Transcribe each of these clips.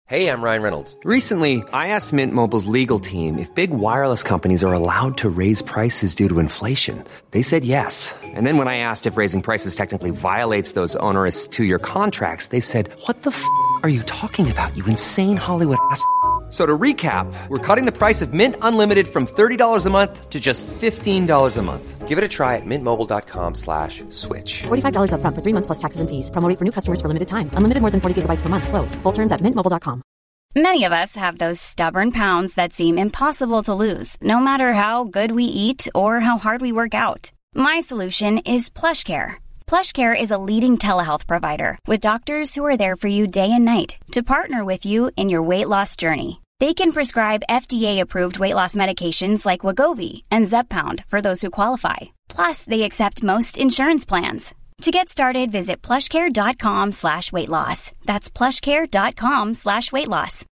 Hey, I'm Ryan Reynolds. Recently, I asked Mint Mobile's legal team if big wireless companies are allowed to raise prices due to inflation. They said yes. And then when I asked if raising prices technically violates those onerous two-year contracts, they said, "What the f*** are you talking about, you insane Hollywood ass?" So to recap, we're cutting the price of Mint Unlimited from $30 a month to just $15 a month. Give it a try at mintmobile.com/switch. $45 up front for 3 months plus taxes and fees. Promo rate for new customers for limited time. Unlimited more than 40 gigabytes per month. Slows full terms at mintmobile.com. Many of us have those stubborn pounds that seem impossible to lose, no matter how good we eat or how hard we work out. My solution is PlushCare. PlushCare is a leading telehealth provider with doctors who are there for you day and night to partner with you in your weight loss journey. They can prescribe FDA-approved weight loss medications like Wegovy and Zepbound for those who qualify. Plus, they accept most insurance plans. To get started, visit plushcare.com/weightloss. That's plushcare.com/weightloss.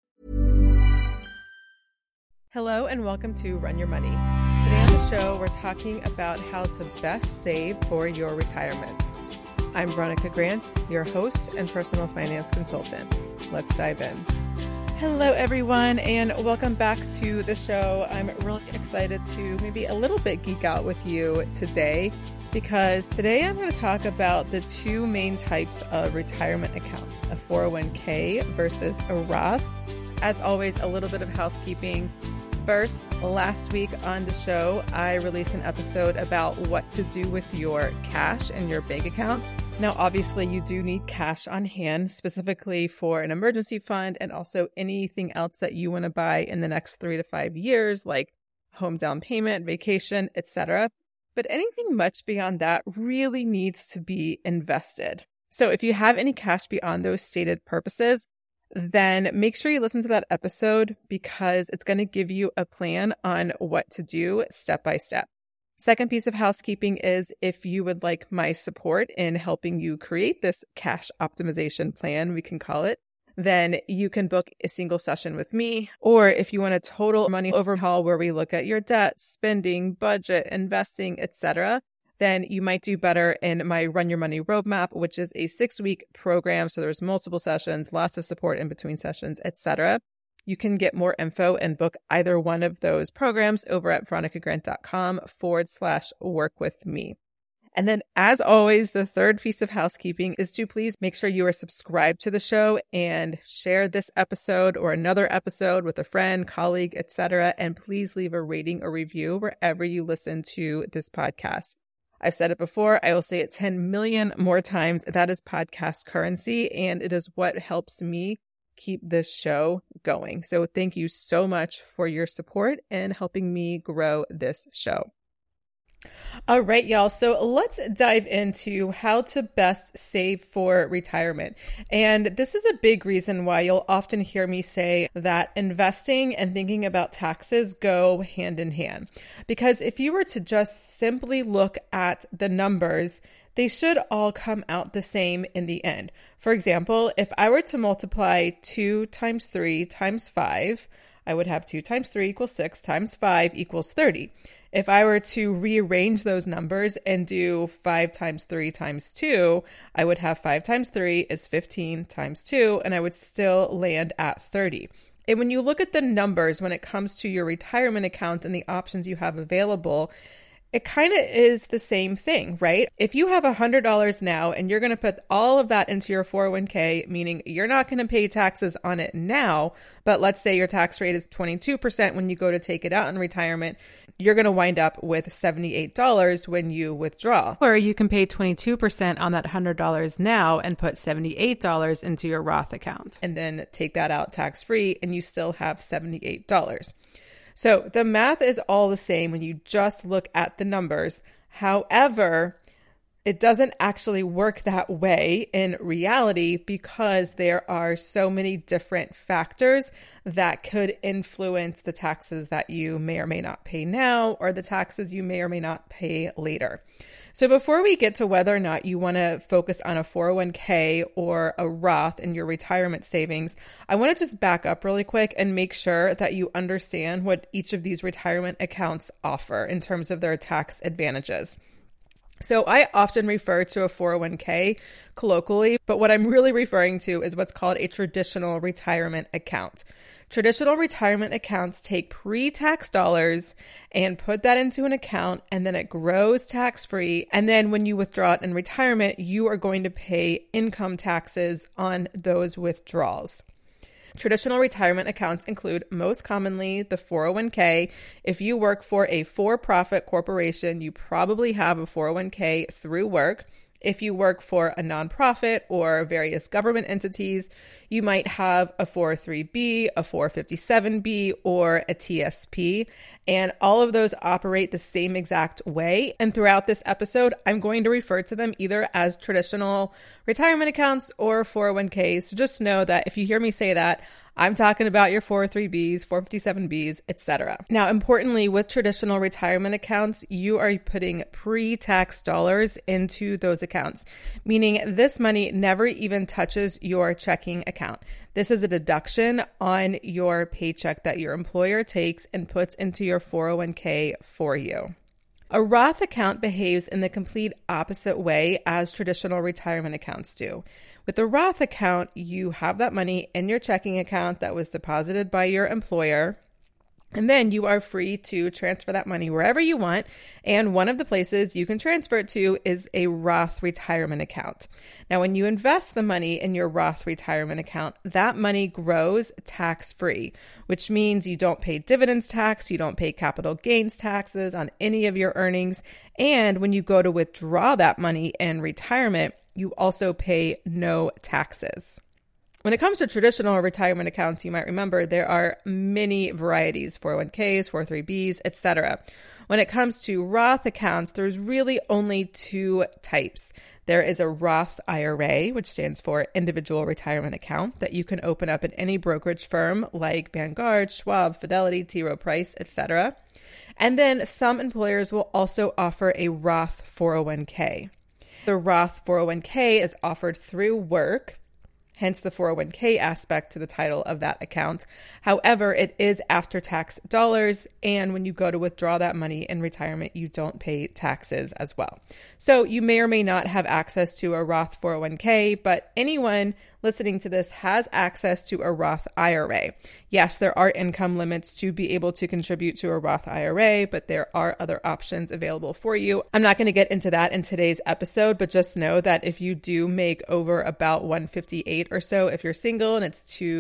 Hello and welcome to Run Your Money. Today on the show, we're talking about how to best save for your retirement. I'm Veronica Grant, your host and personal finance consultant. Let's dive in. Hello, everyone, and welcome back to the show. I'm really excited to maybe a little bit geek out with you today because today I'm going to talk about the two main types of retirement accounts, a 401k versus a Roth. As always, a little bit of housekeeping. First, last week on the show, I released an episode about what to do with your cash in your bank account. Now, obviously, you do need cash on hand, specifically for an emergency fund and also anything else that you want to buy in the next 3 to 5 years, like home down payment, vacation, etc. But anything much beyond that really needs to be invested. So if you have any cash beyond those stated purposes, then make sure you listen to that episode because it's going to give you a plan on what to do step by step. Second piece of housekeeping is if you would like my support in helping you create this cash optimization plan, we can call it, then you can book a single session with me. Or if you want a total money overhaul where we look at your debt, spending, budget, investing, etc., then you might do better in my Run Your Money Roadmap, which is a 6-week program. So there's multiple sessions, lots of support in between sessions, etc. You can get more info and book either one of those programs over at veronicagrant.com/work-with-me. And then, as always, the third piece of housekeeping is to please make sure you are subscribed to the show and share this episode or another episode with a friend, colleague, etc. And please leave a rating or review wherever you listen to this podcast. I've said it before. I will say it 10 million more times. That is podcast currency, and it is what helps me keep this show going. So thank you so much for your support and helping me grow this show. All right, y'all. So let's dive into how to best save for retirement. And this is a big reason why you'll often hear me say that investing and thinking about taxes go hand in hand. Because if you were to just simply look at the numbers, they should all come out the same in the end. For example, if I were to multiply 2 times 3 times 5, I would have 2 times 3 equals 6 times 5 equals 30. If I were to rearrange those numbers and do 5 times 3 times 2, I would have 5 times 3 is 15 times 2, and I would still land at 30. And when you look at the numbers when it comes to your retirement account and the options you have available, it kind of is the same thing, right? If you have $100 now and you're going to put all of that into your 401k, meaning you're not going to pay taxes on it now, but let's say your tax rate is 22% when you go to take it out in retirement, you're going to wind up with $78 when you withdraw. Or you can pay 22% on that $100 now and put $78 into your Roth account and then take that out tax-free and you still have $78. So the math is all the same when you just look at the numbers. However, it doesn't actually work that way in reality because there are so many different factors that could influence the taxes that you may or may not pay now or the taxes you may or may not pay later. So before we get to whether or not you want to focus on a 401k or a Roth in your retirement savings, I want to just back up really quick and make sure that you understand what each of these retirement accounts offer in terms of their tax advantages. So I often refer to a 401k colloquially, but what I'm really referring to is what's called a traditional retirement account. Traditional retirement accounts take pre-tax dollars and put that into an account, and then it grows tax-free. And then when you withdraw it in retirement, you are going to pay income taxes on those withdrawals. Traditional retirement accounts include most commonly the 401k. If you work for a for-profit corporation, you probably have a 401k through work. If you work for a nonprofit or various government entities, you might have a 403b, a 457b, or a TSP. And all of those operate the same exact way. And throughout this episode, I'm going to refer to them either as traditional retirement accounts or 401ks. So just know that if you hear me say that, I'm talking about your 403bs, 457bs, etc. Now, importantly, with traditional retirement accounts, you are putting pre-tax dollars into those accounts, meaning this money never even touches your checking account. This is a deduction on your paycheck that your employer takes and puts into your 401k for you. A Roth account behaves in the complete opposite way as traditional retirement accounts do. With the Roth account, you have that money in your checking account that was deposited by your employer, and then you are free to transfer that money wherever you want. And one of the places you can transfer it to is a Roth retirement account. Now, when you invest the money in your Roth retirement account, that money grows tax-free, which means you don't pay dividends tax, you don't pay capital gains taxes on any of your earnings. And when you go to withdraw that money in retirement, you also pay no taxes. When it comes to traditional retirement accounts, you might remember there are many varieties, 401ks, 403bs, etc. When it comes to Roth accounts, there's really only two types. There is a Roth IRA, which stands for Individual Retirement Account, that you can open up at any brokerage firm like Vanguard, Schwab, Fidelity, T. Rowe Price, etc. And then some employers will also offer a Roth 401k. The Roth 401k is offered through work, hence the 401k aspect to the title of that account. However, it is after-tax dollars, and when you go to withdraw that money in retirement, you don't pay taxes as well. So you may or may not have access to a Roth 401k, but anyone listening to this has access to a Roth IRA. Yes, there are income limits to be able to contribute to a Roth IRA, but there are other options available for you. I'm not going to get into that in today's episode, but just know that if you do make over about 158 or so, if you're single, and it's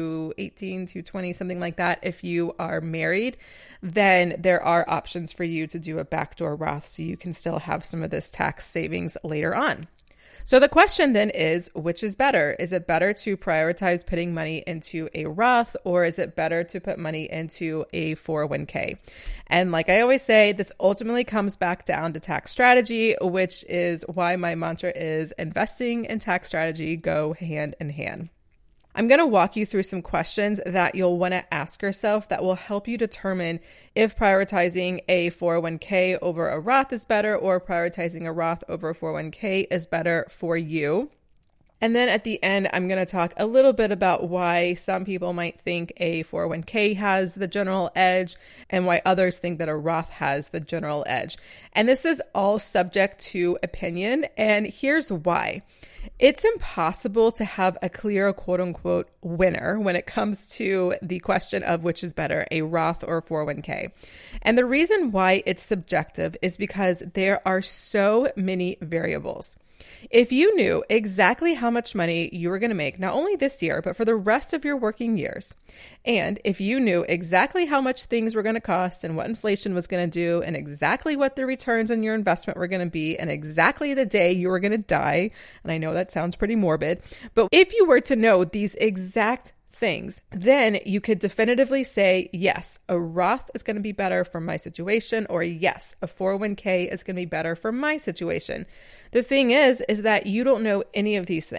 218, 220, something like that, if you are married, then there are options for you to do a backdoor Roth so you can still have some of this tax savings later on. So the question then is, which is better? Is it better to prioritize putting money into a Roth, or is it better to put money into a 401k? And like I always say, this ultimately comes back down to tax strategy, which is why my mantra is investing and tax strategy go hand in hand. I'm going to walk you through some questions that you'll want to ask yourself that will help you determine if prioritizing a 401k over a Roth is better, or prioritizing a Roth over a 401k is better for you. And then at the end, I'm going to talk a little bit about why some people might think a 401k has the general edge and why others think that a Roth has the general edge. And this is all subject to opinion, and here's why. It's impossible to have a clear quote unquote winner when it comes to the question of which is better, a Roth or a 401k. And the reason why it's subjective is because there are so many variables. If you knew exactly how much money you were going to make, not only this year, but for the rest of your working years, and if you knew exactly how much things were going to cost and what inflation was going to do and exactly what the returns on your investment were going to be and exactly the day you were going to die, and I know that sounds pretty morbid, but if you were to know these exact things, then you could definitively say, yes, a Roth is going to be better for my situation, or yes, a 401k is going to be better for my situation. The thing is that you don't know any of these things.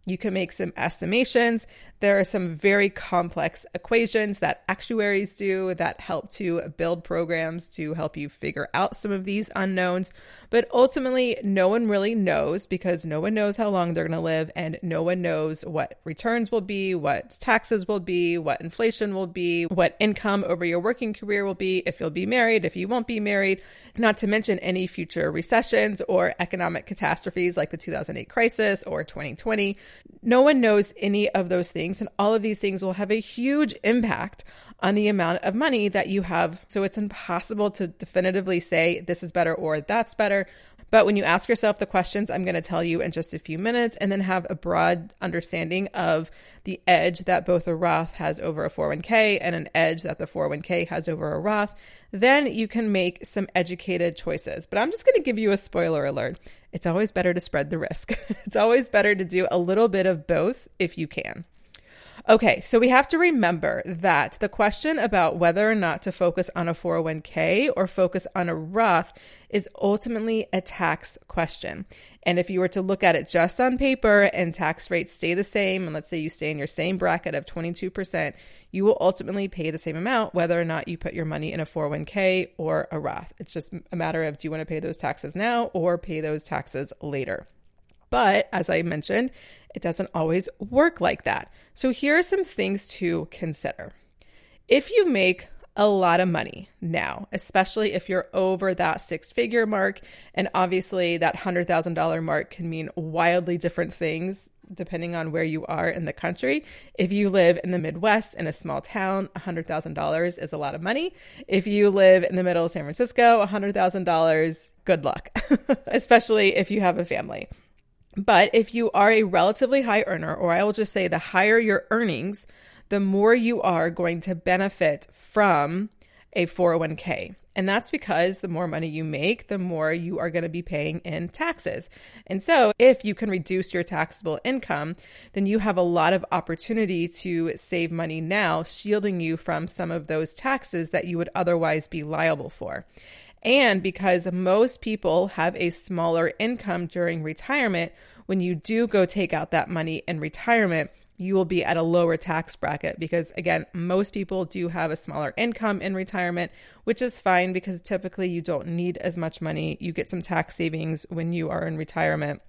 You can make some estimations. There are some very complex equations that actuaries do that help to build programs to help you figure out some of these unknowns. But ultimately, no one really knows because no one knows how long they're going to live and no one knows what returns will be, what taxes will be, what inflation will be, what income over your working career will be, if you'll be married, if you won't be married, not to mention any future recessions or economic catastrophes like the 2008 crisis or 2020. No one knows any of those things, and all of these things will have a huge impact on the amount of money that you have. So it's impossible to definitively say this is better or that's better. But when you ask yourself the questions I'm going to tell you in just a few minutes, and then have a broad understanding of the edge that both a Roth has over a 401k and an edge that the 401k has over a Roth, then you can make some educated choices. But I'm just going to give you a spoiler alert. It's always better to spread the risk. It's always better to do a little bit of both if you can. Okay, so we have to remember that the question about whether or not to focus on a 401k or focus on a Roth is ultimately a tax question. And if you were to look at it just on paper and tax rates stay the same, and let's say you stay in your same bracket of 22%, you will ultimately pay the same amount whether or not you put your money in a 401k or a Roth. It's just a matter of, do you want to pay those taxes now or pay those taxes later? But as I mentioned, it doesn't always work like that. So here are some things to consider. If you make a lot of money now, especially if you're over that six-figure mark, and obviously that $100,000 mark can mean wildly different things depending on where you are in the country. If you live in the Midwest in a small town, $100,000 is a lot of money. If you live in the middle of San Francisco, $100,000, good luck, especially if you have a family. But if you are a relatively high earner, or I will just say the higher your earnings, the more you are going to benefit from a 401k. And that's because the more money you make, the more you are going to be paying in taxes. And so if you can reduce your taxable income, then you have a lot of opportunity to save money now, shielding you from some of those taxes that you would otherwise be liable for. And because most people have a smaller income during retirement, when you do go take out that money in retirement, you will be at a lower tax bracket because, again, most people do have a smaller income in retirement, which is fine because typically you don't need as much money. You get some tax savings when you are in retirement.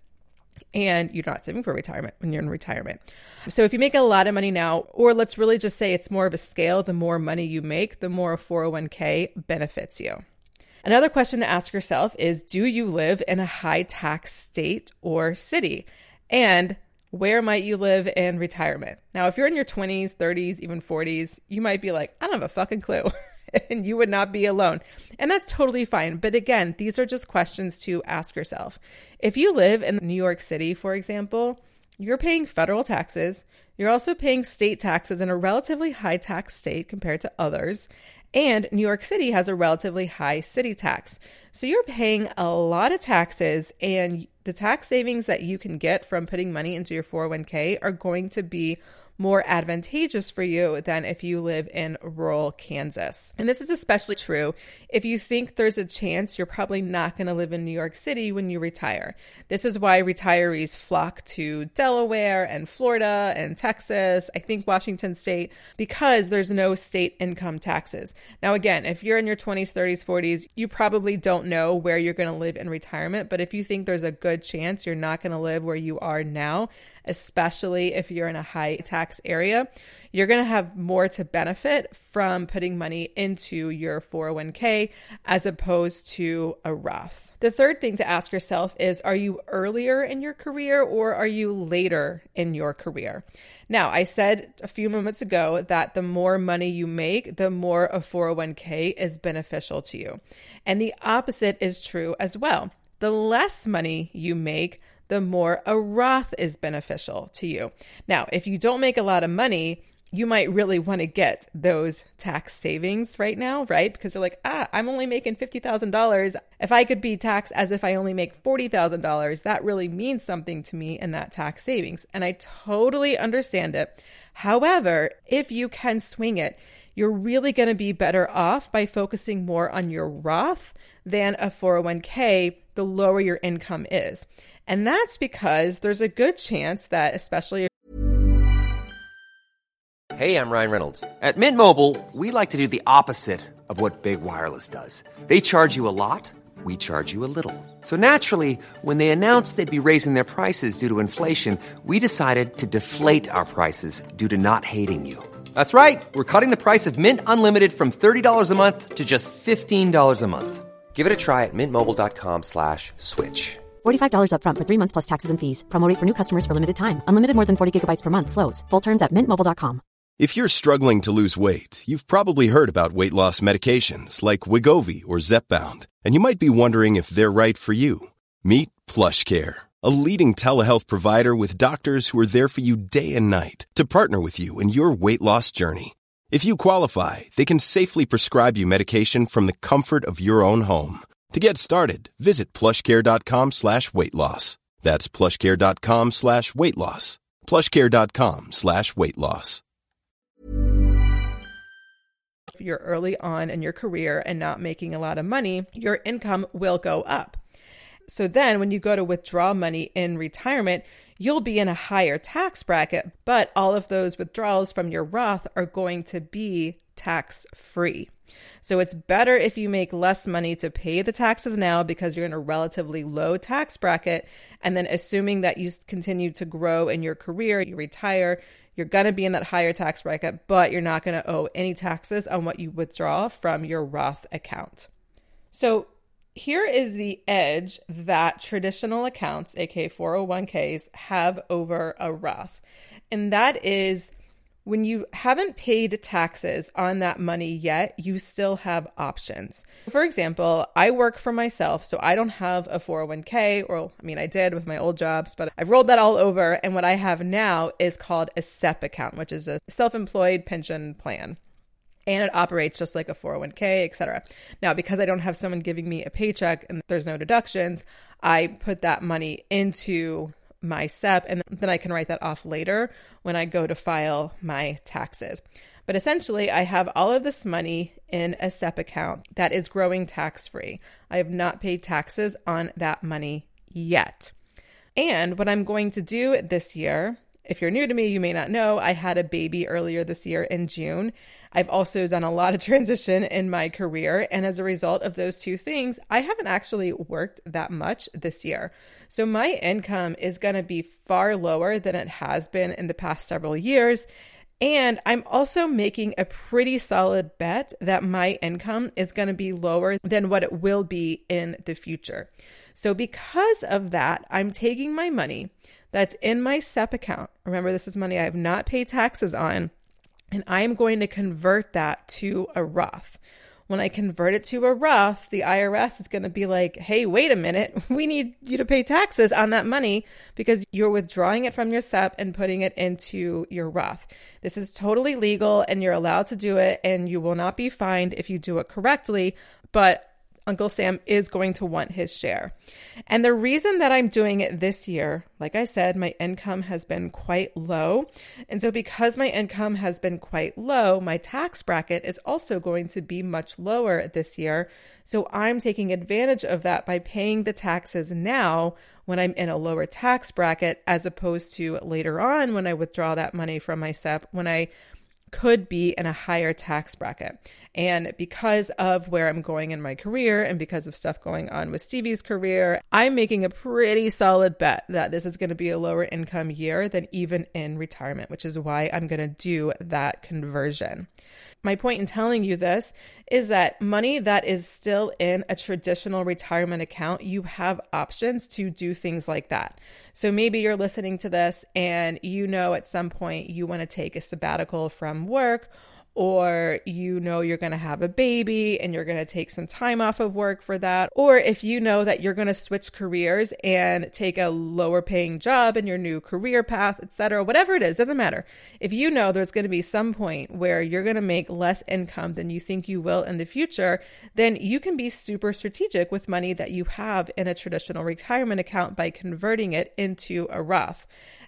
And you're not saving for retirement when you're in retirement. So if you make a lot of money now, or let's really just say it's more of a scale, the more money you make, the more a 401k benefits you. Another question to ask yourself is, do you live in a high tax state or city? And where might you live in retirement? Now, if you're in your 20s, 30s, even 40s, you might be like, I don't have a fucking clue. And you would not be alone. And that's totally fine. But again, these are just questions to ask yourself. If you live in New York City, for example, you're paying federal taxes. You're also paying state taxes in a relatively high tax state compared to others. And New York City has a relatively high city tax. So you're paying a lot of taxes, and the tax savings that you can get from putting money into your 401k are going to be more advantageous for you than if you live in rural Kansas. And this is especially true if you think there's a chance you're probably not going to live in New York City when you retire. This is why retirees flock to Delaware and Florida and Texas, I think Washington State, because there's no state income taxes. Now, again, if you're in your 20s, 30s, 40s, you probably don't know where you're going to live in retirement. But if you think there's a good chance you're not going to live where you are now, especially if you're in a high tax area, you're going to have more to benefit from putting money into your 401k as opposed to a Roth. The third thing to ask yourself is, are you earlier in your career or are you later in your career? Now, I said a few moments ago that the more money you make, the more a 401k is beneficial to you. And the opposite is true as well. The less money you make, the more a Roth is beneficial to you. Now, if you don't make a lot of money, you might really want to get those tax savings right now, right? Because you're like, I'm only making $50,000. If I could be taxed as if I only make $40,000, that really means something to me in that tax savings. And I totally understand it. However, if you can swing it, you're really going to be better off by focusing more on your Roth than a 401k, the lower your income is. And that's because there's a good chance that, especially Hey, I'm Ryan Reynolds. At Mint Mobile, we like to do the opposite of what Big Wireless does. They charge you a lot, we charge you a little. So naturally, when they announced they'd be raising their prices due to inflation, we decided to deflate our prices due to not hating you. That's right. We're cutting the price of Mint Unlimited from $30 a month to just $15 a month. Give it a try at mintmobile.com/switch. $45 up front for 3 months plus taxes and fees. Promo rate for new customers for limited time. Unlimited more than 40 gigabytes per month slows. Full terms at mintmobile.com. If you're struggling to lose weight, you've probably heard about weight loss medications like Wegovy or Zepbound, and you might be wondering if they're right for you. Meet PlushCare, a leading telehealth provider with doctors who are there for you day and night to partner with you in your weight loss journey. If you qualify, they can safely prescribe you medication from the comfort of your own home. To get started, visit plushcare.com/weightloss. That's plushcare.com/weightloss. plushcare.com/weightloss. if you're early on in your career and not making a lot of money, your income will go up. So then when you go to withdraw money in retirement, you'll be in a higher tax bracket, but all of those withdrawals from your Roth are going to be tax-free. So it's better if you make less money to pay the taxes now because you're in a relatively low tax bracket. And then assuming that you continue to grow in your career, you retire, you're going to be in that higher tax bracket, but you're not going to owe any taxes on what you withdraw from your Roth account. So here is the edge that traditional accounts, aka 401ks, have over a Roth. And that is when you haven't paid taxes on that money yet, you still have options. For example, I work for myself, so I don't have a 401k, or I did with my old jobs, but I've rolled that all over. And what I have now is called a SEP account, which is a self-employed pension plan. And it operates just like a 401k, etc. Now, because I don't have someone giving me a paycheck and there's no deductions, I put that money into my SEP, and then I can write that off later when I go to file my taxes. But essentially, I have all of this money in a SEP account that is growing tax-free. I have not paid taxes on that money yet. And what I'm going to do this year, if you're new to me, you may not know, I had a baby earlier this year in June. I've also done a lot of transition in my career. And as a result of those two things, I haven't actually worked that much this year. So my income is going to be far lower than it has been in the past several years. And I'm also making a pretty solid bet that my income is going to be lower than what it will be in the future. So because of that, I'm taking my money that's in my SEP account. Remember, this is money I have not paid taxes on. And I'm going to convert that to a Roth. When I convert it to a Roth, the IRS is going to be like, hey, wait a minute, we need you to pay taxes on that money because you're withdrawing it from your SEP and putting it into your Roth. This is totally legal and you're allowed to do it, and you will not be fined if you do it correctly, but Uncle Sam is going to want his share. And the reason that I'm doing it this year, like I said, my income has been quite low. And so because my income has been quite low, my tax bracket is also going to be much lower this year. So I'm taking advantage of that by paying the taxes now when I'm in a lower tax bracket, as opposed to later on when I withdraw that money from my SEP, when I could be in a higher tax bracket. And because of where I'm going in my career and because of stuff going on with Stevie's career, I'm making a pretty solid bet that this is going to be a lower income year than even in retirement, which is why I'm going to do that conversion. My point in telling you this is that money that is still in a traditional retirement account, you have options to do things like that. So maybe you're listening to this and you know at some point you want to take a sabbatical from work, or you know you're going to have a baby and you're going to take some time off of work for that. Or if you know that you're going to switch careers and take a lower paying job in your new career path, etc., whatever it is, doesn't matter. If you know there's going to be some point where you're going to make less income than you think you will in the future, then you can be super strategic with money that you have in a traditional retirement account by converting it into a Roth.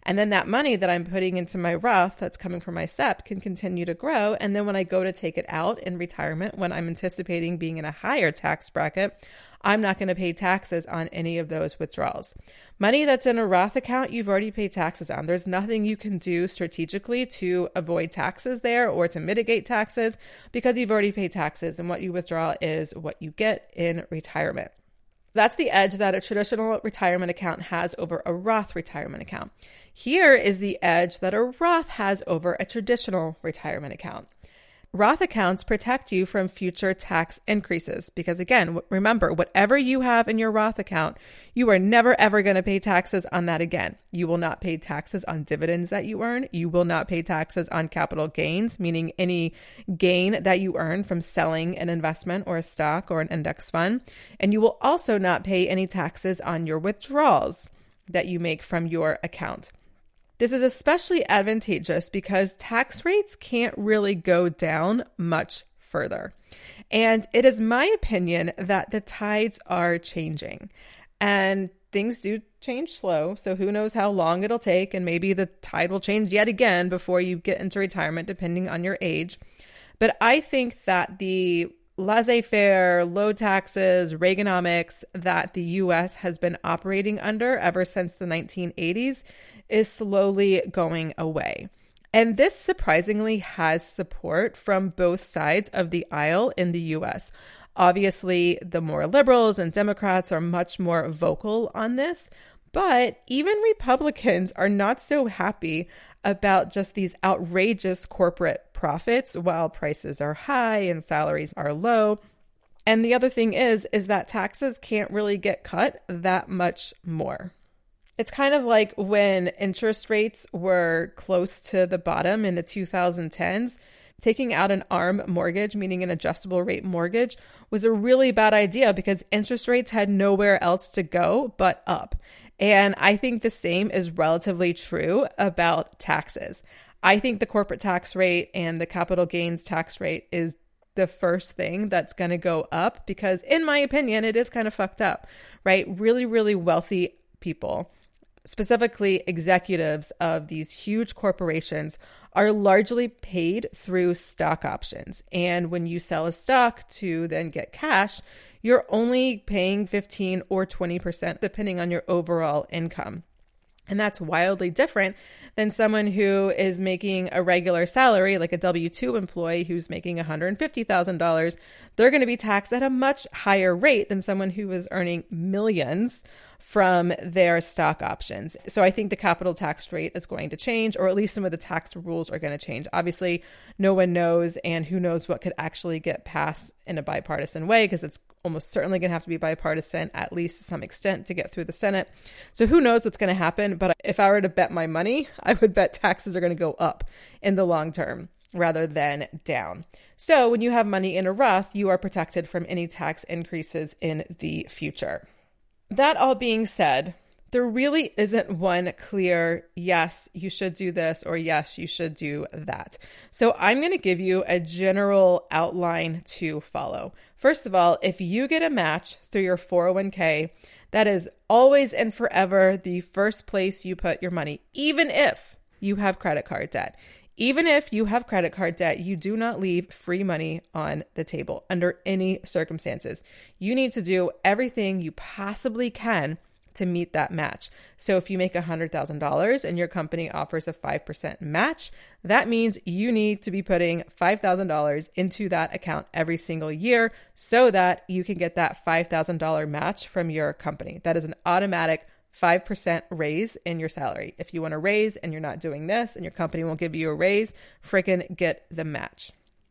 And then that money that I'm putting into my Roth that's coming from my SEP can continue to grow. And then when I go to take it out in retirement, when I'm anticipating being in a higher tax bracket, I'm not going to pay taxes on any of those withdrawals. Money that's in a Roth account, you've already paid taxes on. There's nothing you can do strategically to avoid taxes there or to mitigate taxes because you've already paid taxes, and what you withdraw is what you get in retirement. That's the edge that a traditional retirement account has over a Roth retirement account. Here is the edge that a Roth has over a traditional retirement account. Roth accounts protect you from future tax increases because, again, remember, whatever you have in your Roth account, you are never, ever going to pay taxes on that again. You will not pay taxes on dividends that you earn. You will not pay taxes on capital gains, meaning any gain that you earn from selling an investment or a stock or an index fund. And you will also not pay any taxes on your withdrawals that you make from your account. This is especially advantageous because tax rates can't really go down much further. And it is my opinion that the tides are changing. And things do change slow, so who knows how long it'll take, and maybe the tide will change yet again before you get into retirement, depending on your age. But I think that the laissez-faire, low taxes, Reaganomics that the U.S. has been operating under ever since the 1980s is slowly going away. And this surprisingly has support from both sides of the aisle in the U.S. Obviously, the more liberals and Democrats are much more vocal on this, but even Republicans are not so happy about just these outrageous corporate profits while prices are high and salaries are low. And the other thing is that taxes can't really get cut that much more. It's kind of like when interest rates were close to the bottom in the 2010s. Taking out an ARM mortgage, meaning an adjustable rate mortgage, was a really bad idea because interest rates had nowhere else to go but up. And I think the same is relatively true about taxes. I think the corporate tax rate and the capital gains tax rate is the first thing that's going to go up because, in my opinion, it is kind of fucked up, right? Really, really wealthy people, specifically executives of these huge corporations, are largely paid through stock options. And when you sell a stock to then get cash, you're only paying 15 or 20%, depending on your overall income. And that's wildly different than someone who is making a regular salary, like a W-2 employee who's making $150,000. They're going to be taxed at a much higher rate than someone who is earning millions from their stock options. So I think the capital tax rate is going to change, or at least some of the tax rules are going to change. Obviously, no one knows, and who knows what could actually get passed in a bipartisan way, because it's almost certainly going to have to be bipartisan, at least to some extent, to get through the Senate. So who knows what's going to happen? But if I were to bet my money, I would bet taxes are going to go up in the long term rather than down. So when you have money in a Roth, you are protected from any tax increases in the future. That all being said, there really isn't one clear, yes, you should do this, or yes, you should do that. So I'm going to give you a general outline to follow. First of all, if you get a match through your 401k, that is always and forever the first place you put your money, even if you have credit card debt. Even if you have credit card debt, you do not leave free money on the table under any circumstances. You need to do everything you possibly can to meet that match. So if you make $100,000 and your company offers a 5% match, that means you need to be putting $5,000 into that account every single year so that you can get that $5,000 match from your company. That is an automatic 5% raise in your salary. If you want to raise and you're not doing this and your company won't give you a raise, freaking get the match.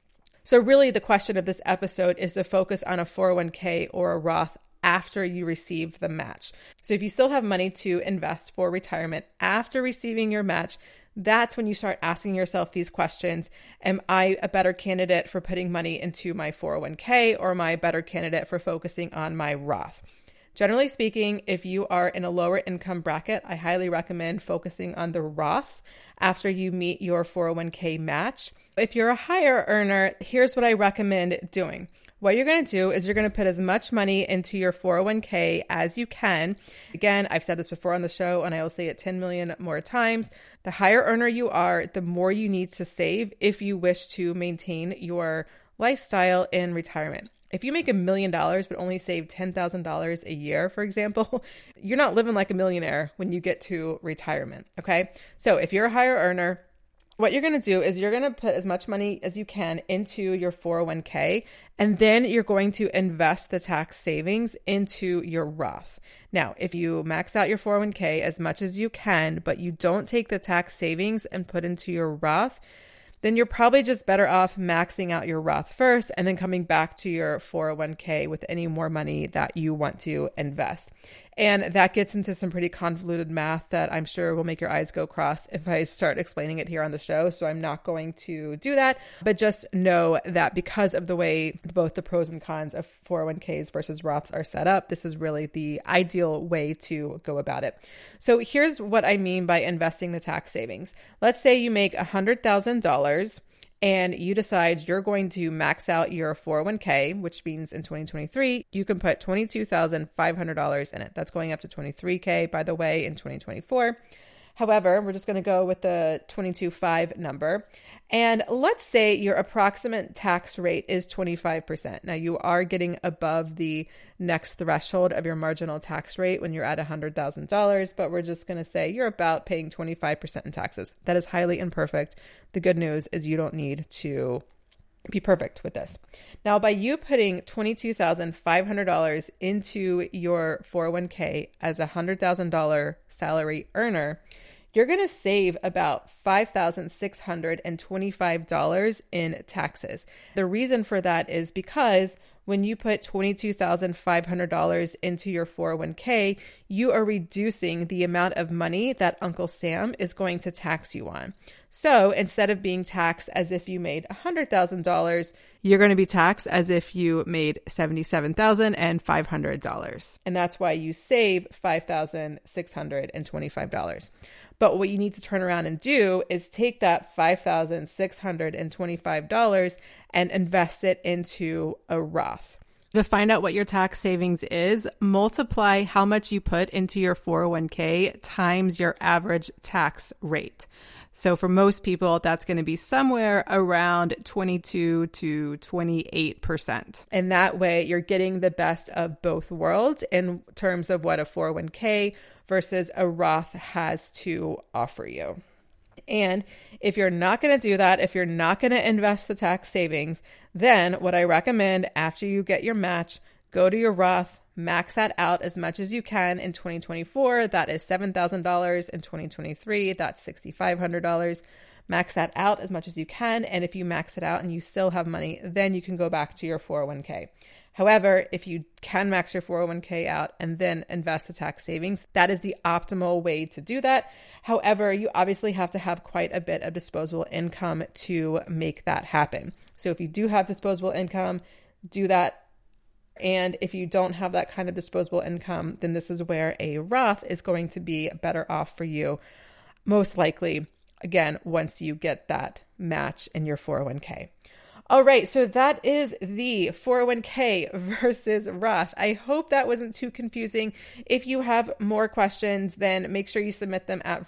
So really the question of this episode is to focus on a 401k or a Roth after you receive the match. So if you still have money to invest for retirement after receiving your match, that's when you start asking yourself these questions. Am I a better candidate for putting money into my 401k, or am I a better candidate for focusing on my Roth? Generally speaking, if you are in a lower income bracket, I highly recommend focusing on the Roth after you meet your 401k match. If you're a higher earner, here's what I recommend doing. What you're going to do is you're going to put as much money into your 401k as you can. Again, I've said this before on the show, and I will say it 10 million more times. The higher earner you are, the more you need to save if you wish to maintain your lifestyle in retirement. If you make $1 million but only save $10,000 a year, for example, you're not living like a millionaire when you get to retirement, okay? So if you're a higher earner, what you're going to do is you're going to put as much money as you can into your 401k, and then you're going to invest the tax savings into your Roth. Now, if you max out your 401k as much as you can, but you don't take the tax savings and put into your Roth, then you're probably just better off maxing out your Roth first and then coming back to your 401k with any more money that you want to invest. And that gets into some pretty convoluted math that I'm sure will make your eyes go cross if I start explaining it here on the show. So I'm not going to do that. But just know that because of the way both the pros and cons of 401ks versus Roths are set up, this is really the ideal way to go about it. So here's what I mean by investing the tax savings. Let's say you make $100,000 and you decide you're going to max out your 401k, which means in 2023, you can put $22,500 in it. That's going up to $23K, by the way, in 2024. However, we're just going to go with the 22.5 number. And let's say your approximate tax rate is 25%. Now, you are getting above the next threshold of your marginal tax rate when you're at $100,000, but we're just going to say you're about paying 25% in taxes. That is highly imperfect. The good news is you don't need to be perfect with this. Now, by you putting $22,500 into your 401k as a $100,000 salary earner, you're going to save about $5,625 in taxes. The reason for that is because when you put $22,500 into your 401k, you are reducing the amount of money that Uncle Sam is going to tax you on. So instead of being taxed as if you made $100,000, you're going to be taxed as if you made $77,500. And that's why you save $5,625. But what you need to turn around and do is take that $5,625 and invest it into a Roth. To find out what your tax savings is, multiply how much you put into your 401k times your average tax rate. So for most people, that's going to be somewhere around 22 to 28%. And that way, you're getting the best of both worlds in terms of what a 401k versus a Roth has to offer you. And if you're not going to do that, if you're not going to invest the tax savings, then what I recommend after you get your match, go to your Roth, max that out as much as you can in 2024. That is $7,000. In 2023, that's $6,500. Max that out as much as you can. And if you max it out and you still have money, then you can go back to your 401k. However, if you can max your 401k out and then invest the tax savings, that is the optimal way to do that. However, you obviously have to have quite a bit of disposable income to make that happen. So if you do have disposable income, do that. And if you don't have that kind of disposable income, then this is where a Roth is going to be better off for you, most likely, again, once you get that match in your 401k. All right, so that is the 401k versus Roth. I hope that wasn't too confusing. If you have more questions, then make sure you submit them at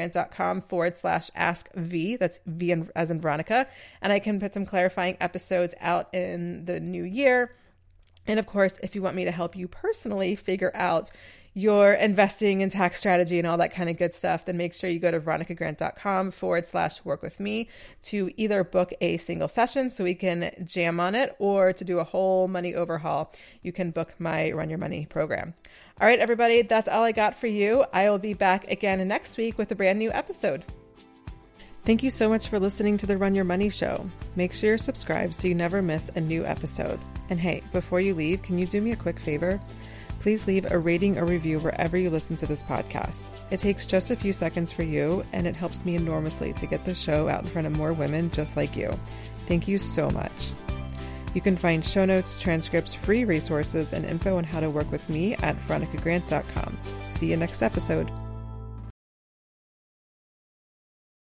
veronicagrant.com/askv. That's V as in Veronica. And I can put some clarifying episodes out in the new year. And of course, if you want me to help you personally figure out your investing and tax strategy and all that kind of good stuff, then make sure you go to veronicagrant.com/work with me to either book a single session so we can jam on it, or to do a whole money overhaul. You can book my Run Your Money program. All right, everybody, that's all I got for you. I will be back again next week with a brand new episode. Thank you so much for listening to the Run Your Money Show. Make sure you're subscribed so you never miss a new episode. And hey, before you leave, can you do me a quick favor? Please leave a rating or review wherever you listen to this podcast. It takes just a few seconds for you, and it helps me enormously to get the show out in front of more women just like you. Thank you so much. You can find show notes, transcripts, free resources, and info on how to work with me at veronicagrant.com. See you next episode.